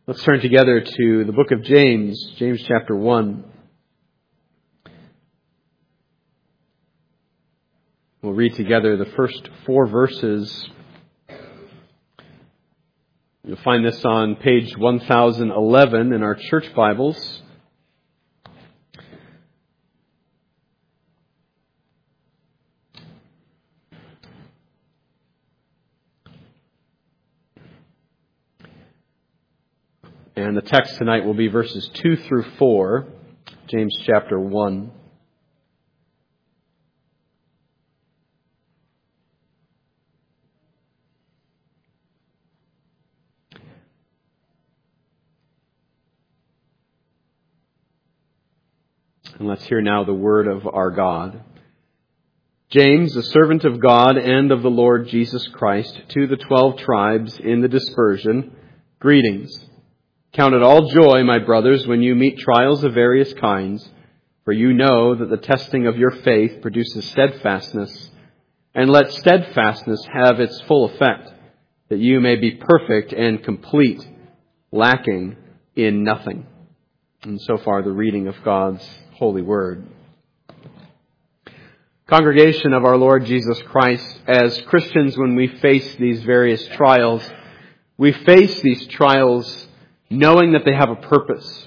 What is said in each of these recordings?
Let's turn together to the book of James, James chapter 1. We'll read together the first 4 verses. You'll find this on page 1011 in our church Bibles. And the text tonight will be verses 2 through 4, James chapter 1. And let's hear now the word of our God. James, the servant of God and of the Lord Jesus Christ, to the 12 tribes in the dispersion, greetings. Count it all joy, my brothers, when you meet trials of various kinds, for you know that the testing of your faith produces steadfastness, and let steadfastness have its full effect, that you may be perfect and complete, lacking in nothing. And so far, the reading of God's holy word. Congregation of our Lord Jesus Christ, as Christians, when we face these various trials, we face these trials knowing that they have a purpose.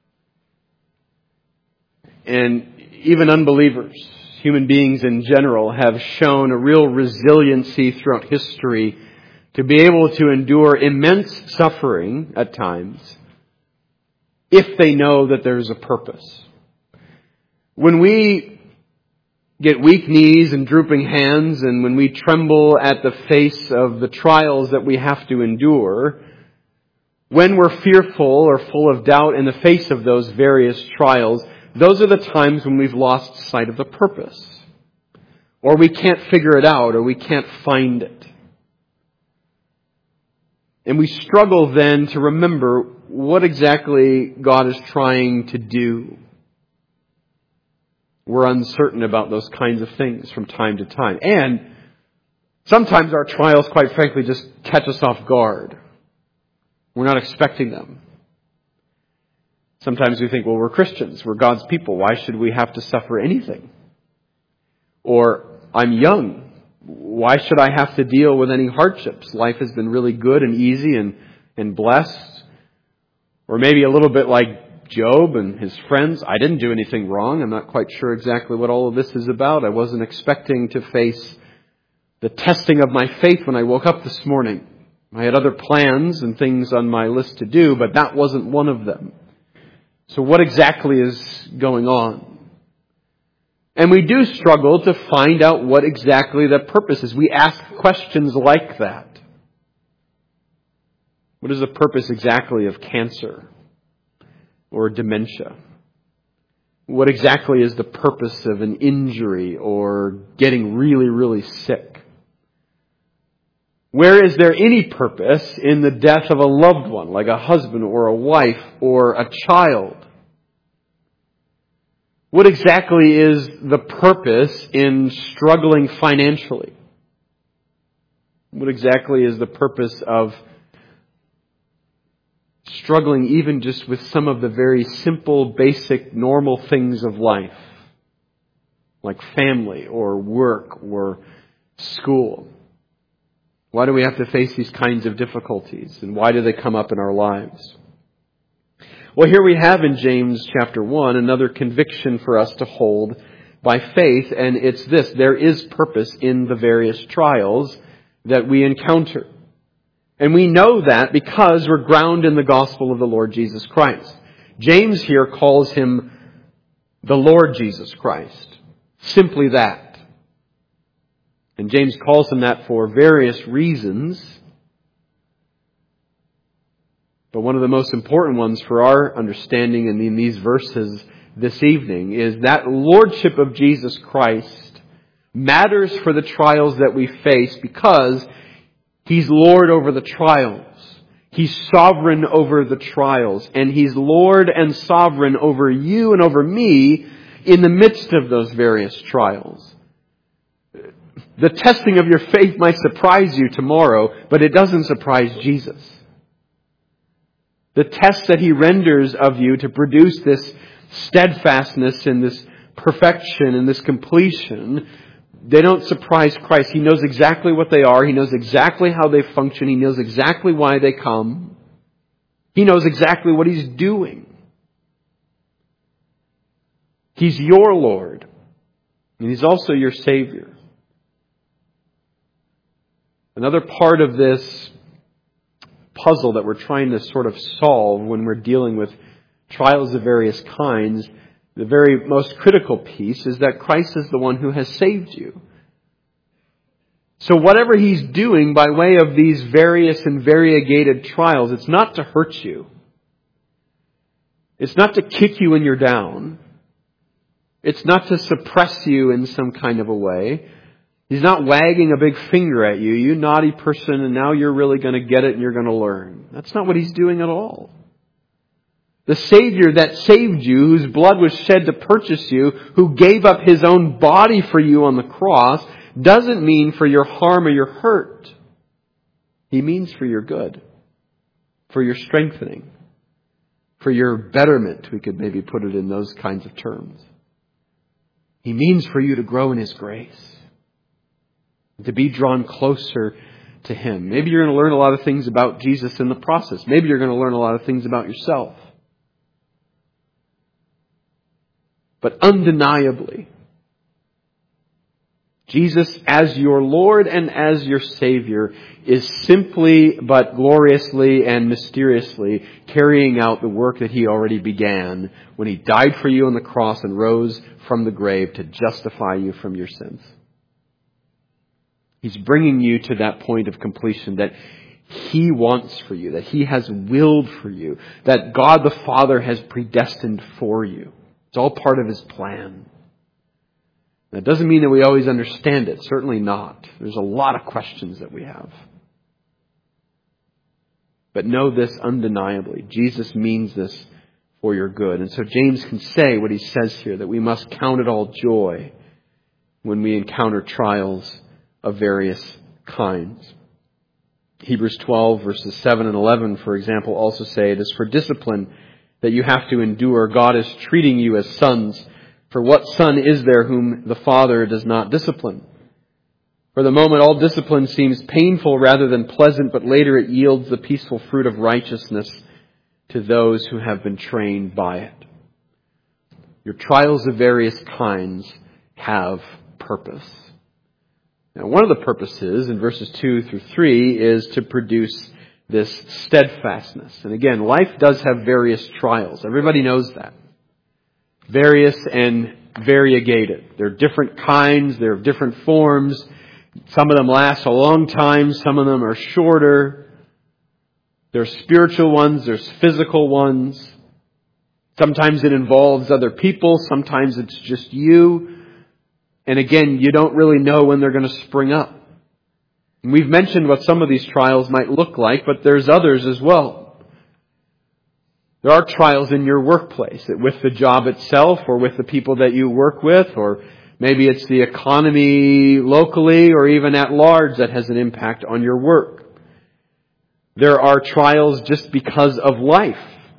And even unbelievers, human beings in general, have shown a real resiliency throughout history to be able to endure immense suffering at times if they know that there's a purpose. When we get weak knees and drooping hands, and when we tremble at the face of the trials that we have to endure, when we're fearful or full of doubt in the face of those various trials, those are the times when we've lost sight of the purpose. Or we can't figure it out, or we can't find it. And we struggle then to remember what exactly God is trying to do. We're uncertain about those kinds of things from time to time. And sometimes our trials, quite frankly, just catch us off guard. We're not expecting them. Sometimes we think, well, we're Christians. We're God's people. Why should we have to suffer anything? Or, I'm young. Why should I have to deal with any hardships? Life has been really good and easy and blessed. Or maybe a little bit like Job and his friends. I didn't do anything wrong. I'm not quite sure exactly what all of this is about. I wasn't expecting to face the testing of my faith when I woke up this morning. I had other plans and things on my list to do, but that wasn't one of them. So what exactly is going on? And we do struggle to find out what exactly the purpose is. We ask questions like that. What is the purpose exactly of cancer or dementia? What exactly is the purpose of an injury or getting really, really sick? Where is there any purpose in the death of a loved one, like a husband or a wife or a child? What exactly is the purpose in struggling financially? What exactly is the purpose of struggling even just with some of the very simple, basic, normal things of life, like family or work or school? Why do we have to face these kinds of difficulties? And why do they come up in our lives? Well, here we have in James chapter 1 another conviction for us to hold by faith, and it's this: there is purpose in the various trials that we encounter. And we know that because we're grounded in the gospel of the Lord Jesus Christ. James here calls him the Lord Jesus Christ. Simply that. And James calls him that for various reasons. But one of the most important ones for our understanding in these verses this evening is that lordship of Jesus Christ matters for the trials that we face because He's Lord over the trials. He's sovereign over the trials. And He's Lord and sovereign over you and over me in the midst of those various trials. The testing of your faith might surprise you tomorrow, but it doesn't surprise Jesus. The tests that He renders of you to produce this steadfastness and this perfection and this completion, they don't surprise Christ. He knows exactly what they are. He knows exactly how they function. He knows exactly why they come. He knows exactly what He's doing. He's your Lord. And He's also your Savior. Another part of this puzzle that we're trying to sort of solve when we're dealing with trials of various kinds, the very most critical piece is that Christ is the one who has saved you. So whatever He's doing by way of these various and variegated trials, it's not to hurt you. It's not to kick you when you're down. It's not to suppress you in some kind of a way. He's not wagging a big finger at you, you naughty person, and now you're really going to get it and you're going to learn. That's not what He's doing at all. The Savior that saved you, whose blood was shed to purchase you, who gave up His own body for you on the cross, doesn't mean for your harm or your hurt. He means for your good, for your strengthening, for your betterment. We could maybe put it in those kinds of terms. He means for you to grow in His grace, to be drawn closer to Him. Maybe you're going to learn a lot of things about Jesus in the process. Maybe you're going to learn a lot of things about yourself. But undeniably, Jesus as your Lord and as your Savior is simply but gloriously and mysteriously carrying out the work that He already began when He died for you on the cross and rose from the grave to justify you from your sins. He's bringing you to that point of completion that He wants for you, that He has willed for you, that God the Father has predestined for you. It's all part of His plan. That doesn't mean that we always understand it. Certainly not. There's a lot of questions that we have. But know this undeniably. Jesus means this for your good. And so James can say what he says here, that we must count it all joy when we encounter trials of various kinds. Hebrews 12 verses 7 and 11, for example, also say it is for discipline that you have to endure. God is treating you as sons. For what son is there whom the Father does not discipline? For the moment, all discipline seems painful rather than pleasant, but later it yields the peaceful fruit of righteousness to those who have been trained by it. Your trials of various kinds have purpose. Now, one of the purposes in verses 2 through 3 is to produce this steadfastness. And again, life does have various trials. Everybody knows that. Various and variegated. They're different kinds. They're of different forms. Some of them last a long time. Some of them are shorter. There's spiritual ones. There's physical ones. Sometimes it involves other people. Sometimes it's just you. And again, you don't really know when they're going to spring up. And we've mentioned what some of these trials might look like, but there's others as well. There are trials in your workplace, with the job itself or with the people that you work with, or maybe it's the economy locally or even at large that has an impact on your work. There are trials just because of life.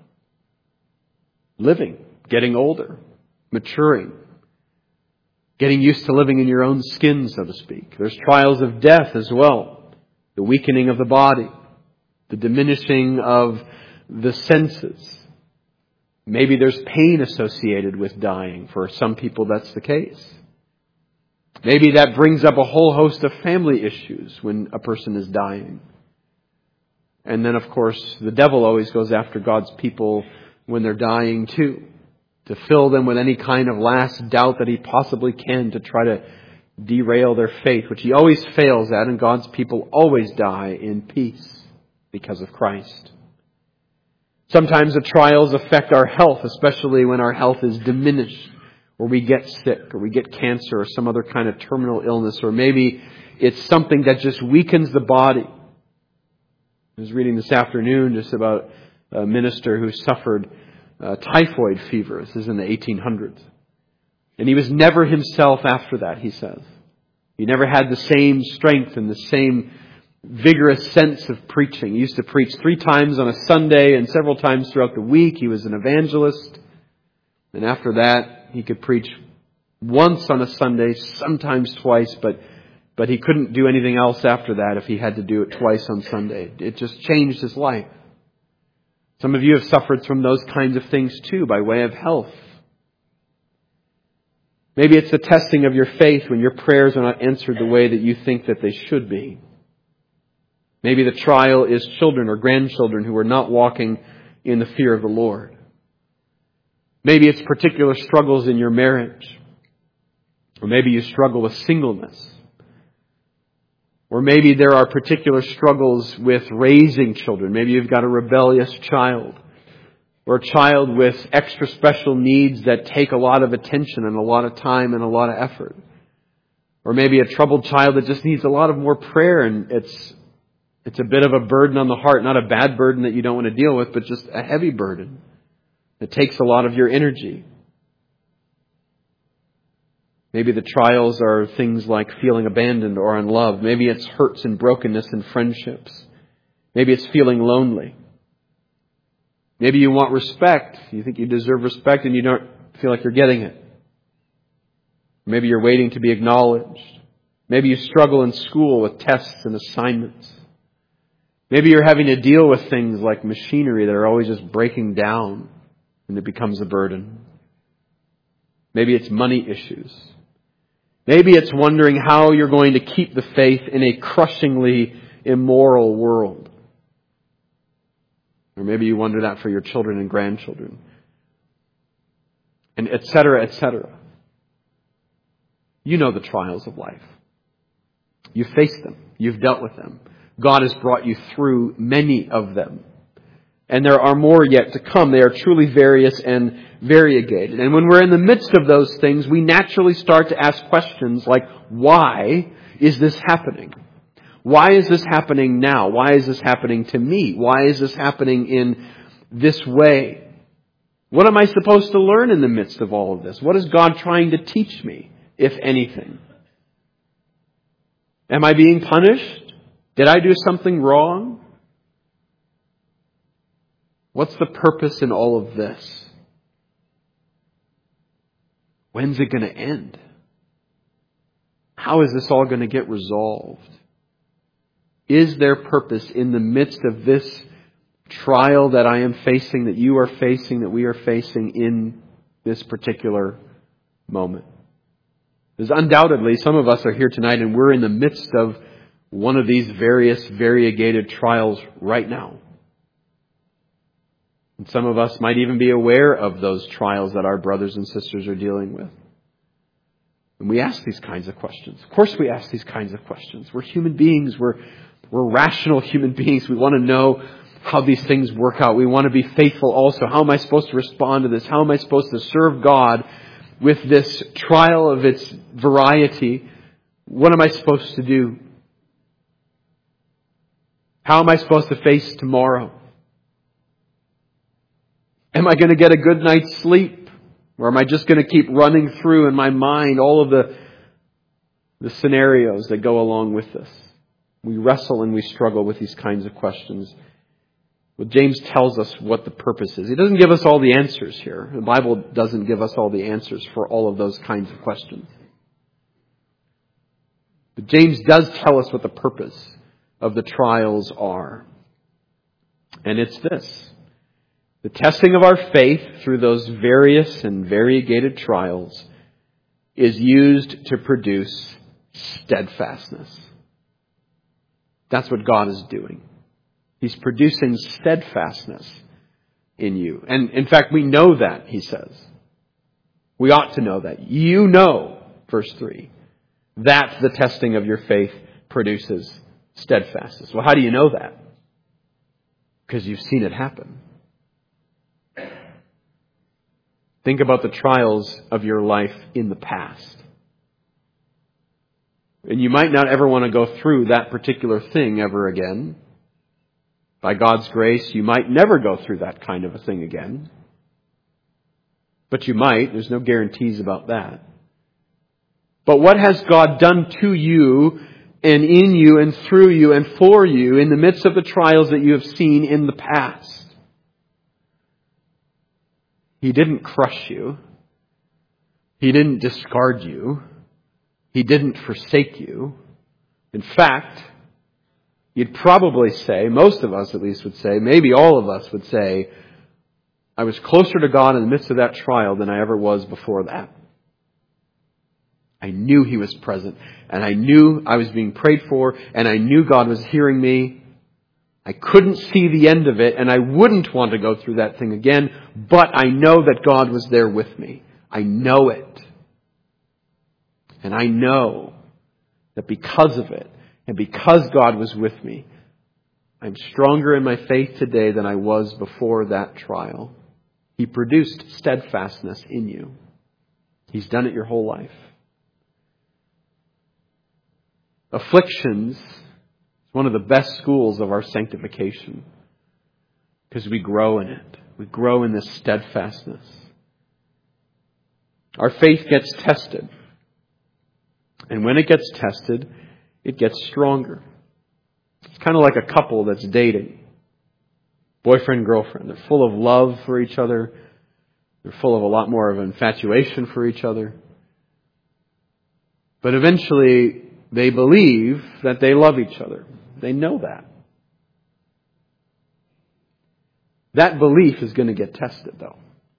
Living, getting older, maturing, getting used to living in your own skin, so to speak. There's trials of death as well. The weakening of the body, the diminishing of the senses. Maybe there's pain associated with dying. For some people, that's the case. Maybe that brings up a whole host of family issues when a person is dying. And then, of course, the devil always goes after God's people when they're dying too, to fill them with any kind of last doubt that he possibly can to try to derail their faith, which he always fails at, and God's people always die in peace because of Christ. Sometimes the trials affect our health, especially when our health is diminished, or we get sick, or we get cancer, or some other kind of terminal illness, or maybe it's something that just weakens the body. I was reading this afternoon just about a minister who suffered typhoid fever. This is in the 1800s. And he was never himself after that, he says. He never had the same strength and the same vigorous sense of preaching. He used to preach 3 times on a Sunday and several times throughout the week. He was an evangelist. And after that, he could preach once on a Sunday, sometimes twice, but he couldn't do anything else after that if he had to do it twice on Sunday. It just changed his life. Some of you have suffered from those kinds of things too, by way of health. Maybe it's the testing of your faith when your prayers are not answered the way that you think that they should be. Maybe the trial is children or grandchildren who are not walking in the fear of the Lord. Maybe it's particular struggles in your marriage. Or maybe you struggle with singleness. Or maybe there are particular struggles with raising children. Maybe you've got a rebellious child. Or a child with extra special needs that take a lot of attention and a lot of time and a lot of effort. Or maybe a troubled child that just needs a lot of more prayer, and it's a bit of a burden on the heart. Not a bad burden that you don't want to deal with, but just a heavy burden that takes a lot of your energy. Maybe the trials are things like feeling abandoned or unloved. Maybe it's hurts and brokenness in friendships. Maybe it's feeling lonely. Maybe you want respect. You think you deserve respect and you don't feel like you're getting it. Maybe you're waiting to be acknowledged. Maybe you struggle in school with tests and assignments. Maybe you're having to deal with things like machinery that are always just breaking down and it becomes a burden. Maybe it's money issues. Maybe it's wondering how you're going to keep the faith in a crushingly immoral world. Or maybe you wonder that for your children and grandchildren. And et cetera, et cetera. You know the trials of life. You've faced them. You've dealt with them. God has brought you through many of them. And there are more yet to come. They are truly various and variegated. And when we're in the midst of those things, we naturally start to ask questions like, why is this happening? Why is this happening now? Why is this happening to me? Why is this happening in this way? What am I supposed to learn in the midst of all of this? What is God trying to teach me, if anything? Am I being punished? Did I do something wrong? What's the purpose in all of this? When's it going to end? How is this all going to get resolved? Is there purpose in the midst of this trial that I am facing, that you are facing, that we are facing in this particular moment? Because undoubtedly some of us are here tonight and we're in the midst of one of these various variegated trials right now. And some of us might even be aware of those trials that our brothers and sisters are dealing with. And we ask these kinds of questions. Of course we ask these kinds of questions. We're human beings. We're rational human beings. We want to know how these things work out. We want to be faithful also. How am I supposed to respond to this? How am I supposed to serve God with this trial of its variety? What am I supposed to do? How am I supposed to face tomorrow? Am I going to get a good night's sleep? Or am I just going to keep running through in my mind all of the scenarios that go along with this? We wrestle and we struggle with these kinds of questions. But James tells us what the purpose is. He doesn't give us all the answers here. The Bible doesn't give us all the answers for all of those kinds of questions. But James does tell us what the purpose of the trials are. And it's this. The testing of our faith through those various and variegated trials is used to produce steadfastness. That's what God is doing. He's producing steadfastness in you. And in fact, we know that, he says. We ought to know that. You know, verse 3, that the testing of your faith produces steadfastness. Well, how do you know that? Because you've seen it happen. Think about the trials of your life in the past. And you might not ever want to go through that particular thing ever again. By God's grace, you might never go through that kind of a thing again. But you might. There's no guarantees about that. But what has God done to you and in you and through you and for you in the midst of the trials that you have seen in the past. He didn't crush you. He didn't discard you. He didn't forsake you. In fact, you'd probably say, most of us at least would say, maybe all of us would say, I was closer to God in the midst of that trial than I ever was before that. I knew He was present, and I knew I was being prayed for, and I knew God was hearing me. I couldn't see the end of it, and I wouldn't want to go through that thing again, but I know that God was there with me. I know it. And I know that because of it, and because God was with me, I'm stronger in my faith today than I was before that trial. He produced steadfastness in you. He's done it your whole life. Afflictions is one of the best schools of our sanctification because we grow in it. We grow in this steadfastness. Our faith gets tested. And when it gets tested, it gets stronger. It's kind of like a couple that's dating. Boyfriend, girlfriend. They're full of love for each other. They're full of a lot more of infatuation for each other. But eventually, they believe that they love each other. They know that. That belief is going to get tested, though.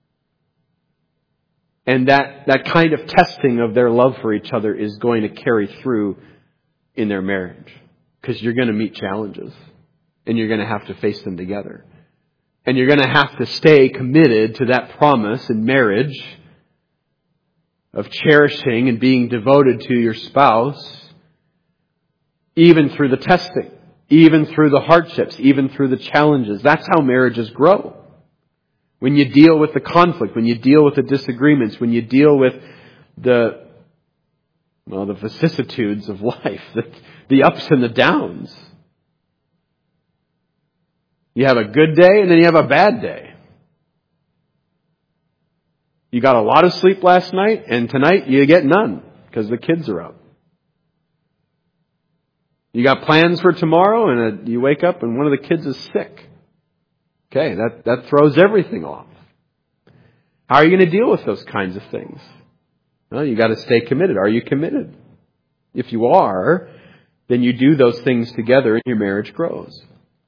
And that kind of testing of their love for each other is going to carry through in their marriage. Because you're going to meet challenges. And you're going to have to face them together. And you're going to have to stay committed to that promise in marriage of cherishing and being devoted to your spouse, even through the testing, even through the hardships, even through the challenges. That's how marriages grow. When you deal with the conflict, when you deal with the disagreements, when you deal with the vicissitudes of life, the ups and the downs. You have a good day and then you have a bad day. You got a lot of sleep last night and tonight you get none because the kids are up. You got plans for tomorrow and you wake up and one of the kids is sick. Okay, that throws everything off. How are you going to deal with those kinds of things? Well, you got to stay committed. Are you committed? If you are, then you do those things together and your marriage grows.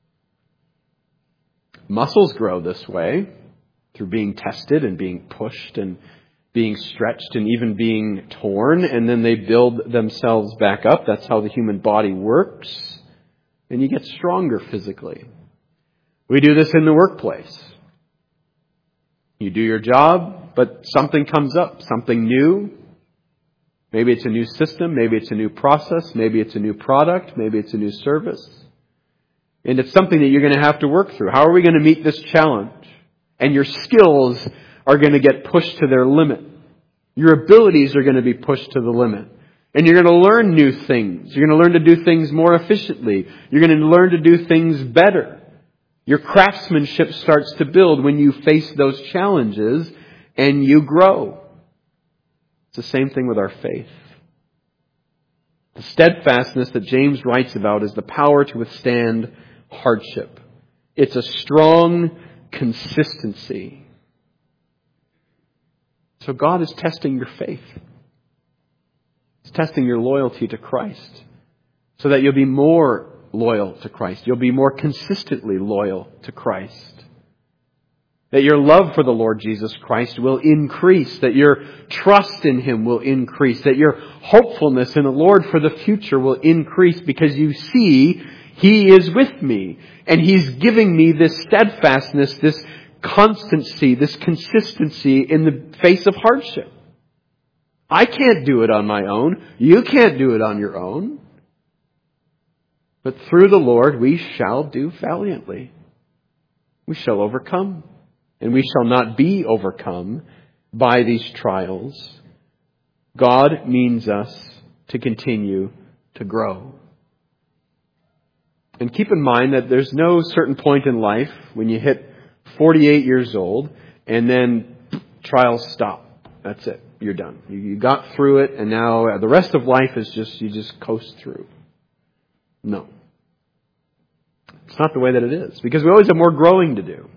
Muscles grow this way through being tested and being pushed and being stretched and even being torn, and then they build themselves back up. That's how the human body works. And you get stronger physically. We do this in the workplace. You do your job, but something comes up, something new. Maybe it's a new system, maybe it's a new process, maybe it's a new product, maybe it's a new service. And it's something that you're going to have to work through. How are we going to meet this challenge? And your skills are going to get pushed to their limit. Your abilities are going to be pushed to the limit. And you're going to learn new things. You're going to learn to do things more efficiently. You're going to learn to do things better. Your craftsmanship starts to build when you face those challenges and you grow. It's the same thing with our faith. The steadfastness that James writes about is the power to withstand hardship. It's a strong consistency. So God is testing your faith. He's testing your loyalty to Christ so that you'll be more loyal to Christ. You'll be more consistently loyal to Christ. That your love for the Lord Jesus Christ will increase. That your trust in Him will increase. That your hopefulness in the Lord for the future will increase because you see He is with me. And He's giving me this steadfastness, this constancy, this consistency in the face of hardship. I can't do it on my own. You can't do it on your own. But through the Lord we shall do valiantly. We shall overcome. And we shall not be overcome by these trials. God means us to continue to grow. And keep in mind that there's no certain point in life when you hit 48 years old and then trials stop. That's it. You're done. You got through it and now the rest of life is you just coast through. No. It's not the way that it is, because we always have more growing to do.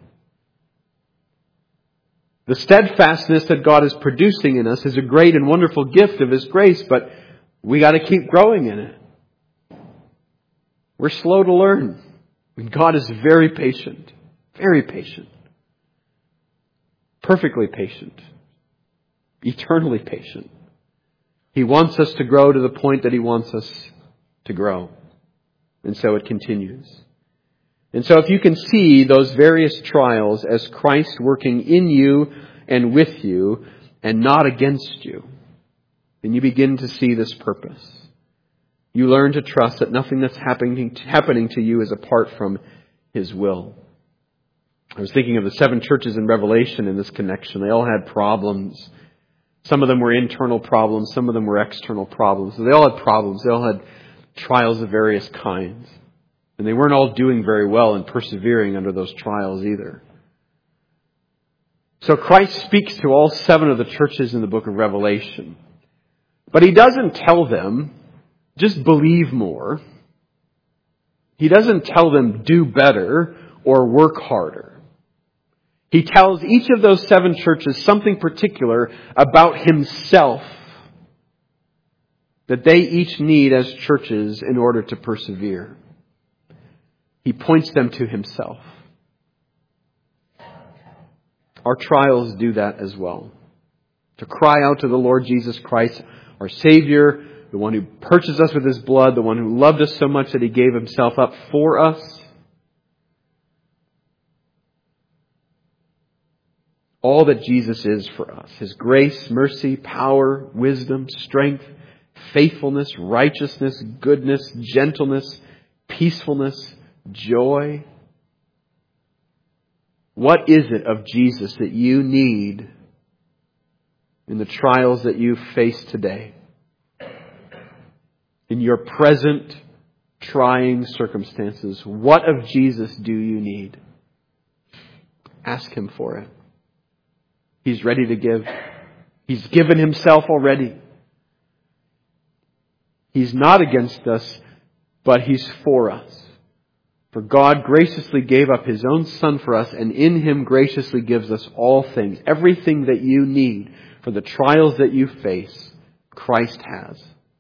The steadfastness that God is producing in us is a great and wonderful gift of His grace, but we got to keep growing in it. We're slow to learn. God is very patient. Very patient. Perfectly patient. Eternally patient. He wants us to grow to the point that He wants us to grow. And so it continues. And so if you can see those various trials as Christ working in you and with you and not against you, then you begin to see this purpose. You learn to trust that nothing that's happening to you is apart from His will. I was thinking of the 7 churches in Revelation in this connection. They all had problems. Some of them were internal problems. Some of them were external problems. So they all had problems. They all had trials of various kinds. And they weren't all doing very well and persevering under those trials either. So Christ speaks to all 7 of the churches in the book of Revelation. But He doesn't tell them, just believe more. He doesn't tell them, do better or work harder. He tells each of those 7 churches something particular about Himself that they each need as churches in order to persevere. He points them to Himself. Our trials do that as well. To cry out to the Lord Jesus Christ, our Savior, the one who purchased us with His blood, the one who loved us so much that He gave Himself up for us. All that Jesus is for us. His grace, mercy, power, wisdom, strength, faithfulness, righteousness, goodness, gentleness, peacefulness, joy. What is it of Jesus that you need in the trials that you face today? In your present trying circumstances, what of Jesus do you need? Ask Him for it. He's ready to give. He's given Himself already. He's not against us, but He's for us. For God graciously gave up His own Son for us, and in Him graciously gives us all things. Everything that you need for the trials that you face, Christ has.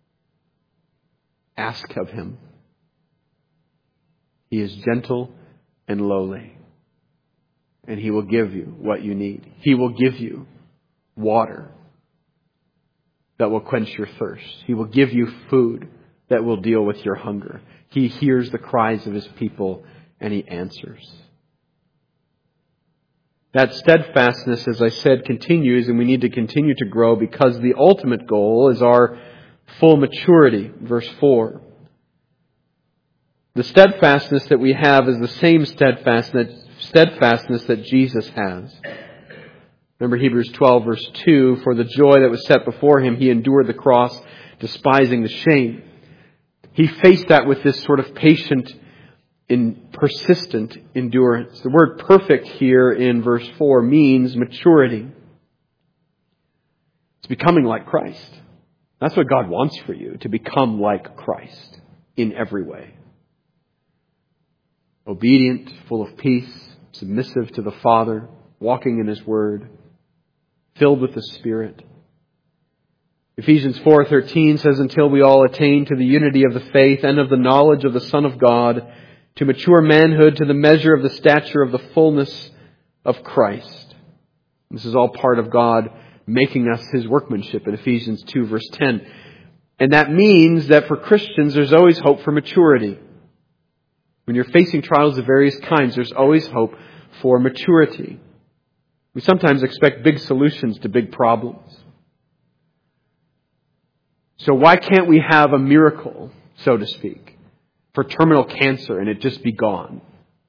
Ask of Him. He is gentle and lowly. And He will give you what you need. He will give you water that will quench your thirst. He will give you food that will deal with your hunger. He hears the cries of His people and He answers. That steadfastness, as I said, continues, and we need to continue to grow because the ultimate goal is our full maturity. Verse 4. The steadfastness that we have is the same steadfastness that Jesus has. Remember Hebrews 12 verse 2, for the joy that was set before Him, He endured the cross, despising the shame. He faced that with this sort of patient and persistent endurance. The word perfect here in verse 4 means maturity. It's becoming like Christ. That's what God wants for you, to become like Christ in every way. Obedient, full of peace, submissive to the Father, walking in His Word, filled with the Spirit. Ephesians 4:13 says, until we all attain to the unity of the faith and of the knowledge of the Son of God, to mature manhood, to the measure of the stature of the fullness of Christ. This is all part of God making us His workmanship in Ephesians 2 verse 10. And that means that for Christians there's always hope for maturity. When you're facing trials of various kinds, there's always hope for maturity. We sometimes expect big solutions to big problems. So why can't we have a miracle, so to speak, for terminal cancer and it just be gone?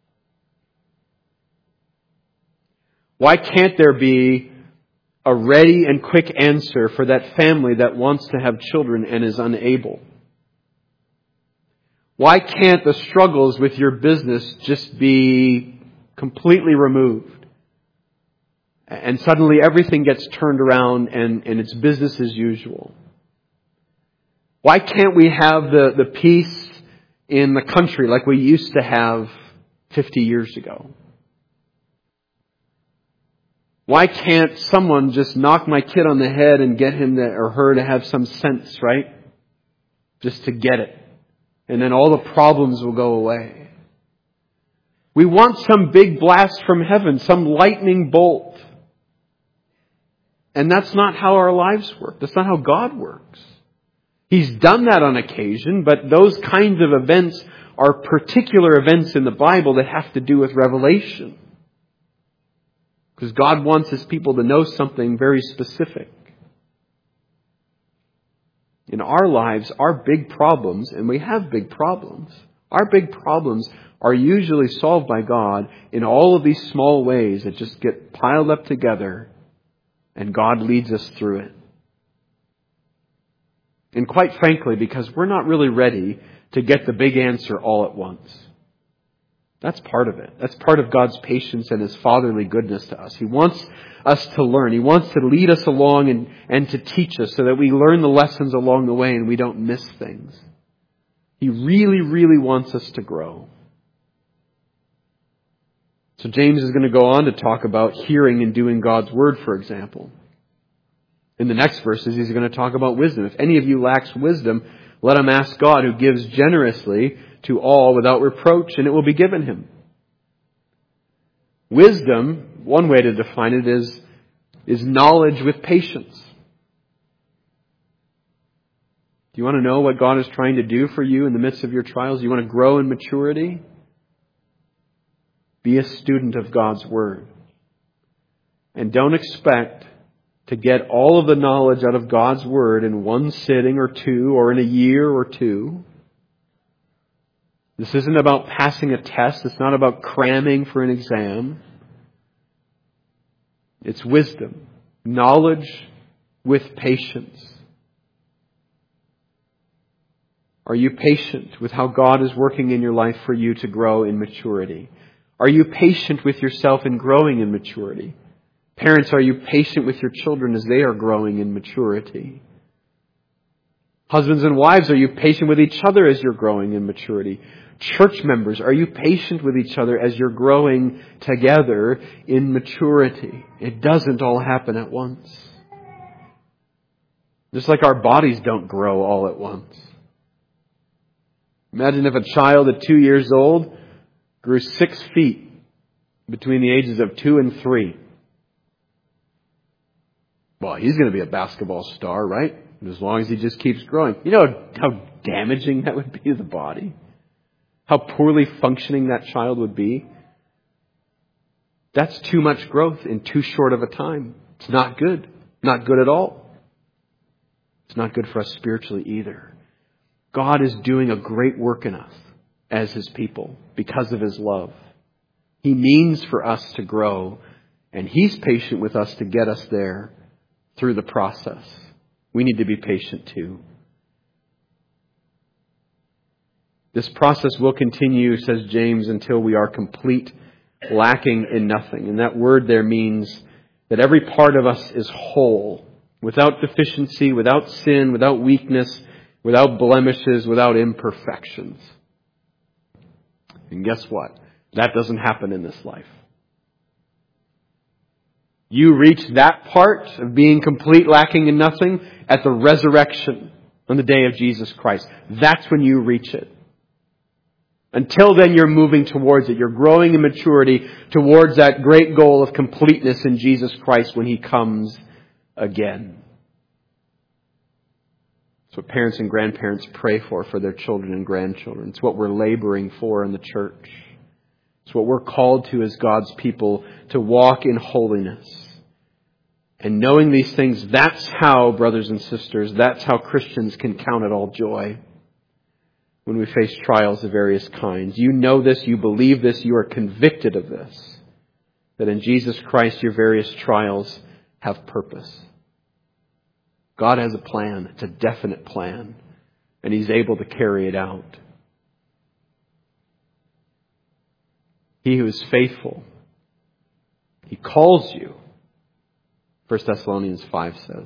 Why can't there be a ready and quick answer for that family that wants to have children and is unable? Why can't the struggles with your business just be completely removed? And suddenly everything gets turned around and it's business as usual. Why can't we have the peace in the country like we used to have 50 years ago? Why can't someone just knock my kid on the head and get him or her to have some sense, right? Just to get it. And then all the problems will go away. We want some big blast from heaven, some lightning bolt. And that's not how our lives work. That's not how God works. He's done that on occasion, but those kinds of events are particular events in the Bible that have to do with revelation. Because God wants His people to know something very specific. In our lives, our big problems, and we have big problems, our big problems are usually solved by God in all of these small ways that just get piled up together, and God leads us through it. And quite frankly, because we're not really ready to get the big answer all at once. That's part of it. That's part of God's patience and His fatherly goodness to us. He wants us to learn. He wants to lead us along and to teach us so that we learn the lessons along the way and we don't miss things. He really, really wants us to grow. So James is going to go on to talk about hearing and doing God's word, for example. In the next verses, he's going to talk about wisdom. If any of you lacks wisdom, let him ask God, who gives generously to all without reproach, and it will be given him. Wisdom, one way to define it is knowledge with patience. Do you want to know what God is trying to do for you in the midst of your trials? Do you want to grow in maturity? Be a student of God's Word. And don't expect to get all of the knowledge out of God's Word in one sitting or two, or in a year or two. This isn't about passing a test. It's not about cramming for an exam. It's wisdom. Knowledge with patience. Are you patient with how God is working in your life for you to grow in maturity? Are you patient with yourself in growing in maturity? Parents, are you patient with your children as they are growing in maturity? Husbands and wives, are you patient with each other as you're growing in maturity? Church members, are you patient with each other as you're growing together in maturity? It doesn't all happen at once. Just like our bodies don't grow all at once. Imagine if a child at 2 years old grew 6 feet between the ages of 2 and 3. Well, he's going to be a basketball star, right? As long as he just keeps growing. You know how damaging that would be to the body? How poorly functioning that child would be? That's too much growth in too short of a time. It's not good. Not good at all. It's not good for us spiritually either. God is doing a great work in us as His people because of His love. He means for us to grow, and He's patient with us to get us there through the process. We need to be patient too. This process will continue, says James, until we are complete, lacking in nothing. And that word there means that every part of us is whole, without deficiency, without sin, without weakness, without blemishes, without imperfections. And guess what? That doesn't happen in this life. You reach that part of being complete, lacking in nothing, at the resurrection on the day of Jesus Christ. That's when you reach it. Until then, you're moving towards it. You're growing in maturity towards that great goal of completeness in Jesus Christ when He comes again. It's what parents and grandparents pray for their children and grandchildren. It's what we're laboring for in the church. It's what we're called to as God's people, to walk in holiness. And knowing these things, that's how, brothers and sisters, that's how Christians can count it all joy when we face trials of various kinds. You know this, you believe this, you are convicted of this, that in Jesus Christ your various trials have purpose. God has a plan. It's a definite plan. And He's able to carry it out. He who is faithful, He calls you, 1 Thessalonians 5 says.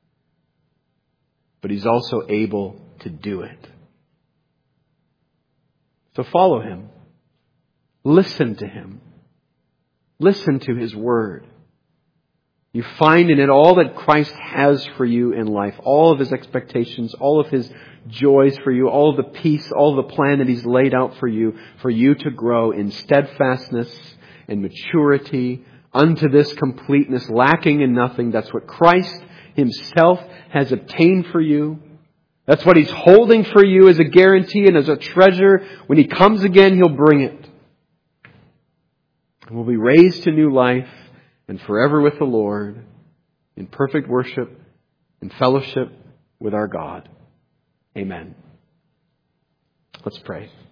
But He's also able to do it. So follow Him. Listen to Him. Listen to His Word. You find in it all that Christ has for you in life. All of His expectations, all of His joys for you, all of the peace, all of the plan that He's laid out for you to grow in steadfastness and maturity unto this completeness, lacking in nothing. That's what Christ Himself has obtained for you. That's what He's holding for you as a guarantee and as a treasure. When He comes again, He'll bring it. And we'll be raised to new life and forever with the Lord in perfect worship and fellowship with our God. Amen. Let's pray.